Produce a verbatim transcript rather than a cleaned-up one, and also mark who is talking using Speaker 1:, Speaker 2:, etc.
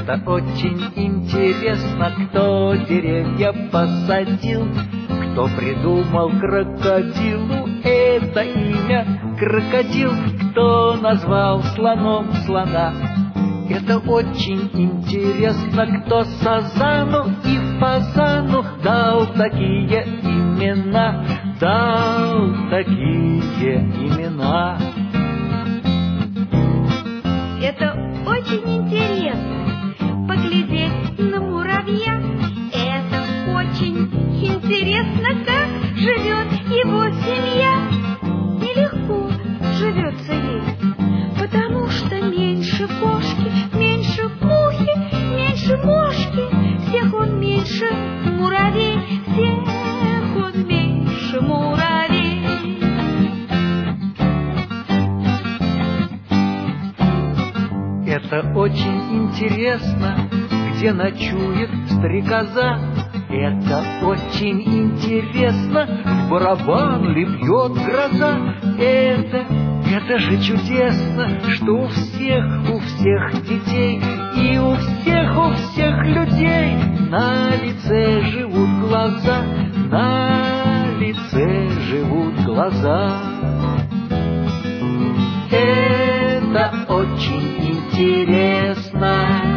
Speaker 1: Это очень интересно, кто деревья посадил, кто придумал крокодилу это имя крокодил, кто назвал слоном слона. Это очень интересно, кто сазану и фазану дал такие имена, дал такие имена.
Speaker 2: Это очень интересно поглядеть на муравья. Это очень интересно, как живет его семья. Нелегко живется ей, потому что меньше кошки, меньше мухи, меньше мошки. Всех он меньше муравей, всех он меньше муравей.
Speaker 1: Это очень интересно, где ночует стрекоза. Это очень интересно, в барабан ли бьет гроза. Это, это же чудесно, что у всех, у всех детей и у всех, у всех людей на лице живут глаза, на лице живут глаза. Это очень интересно.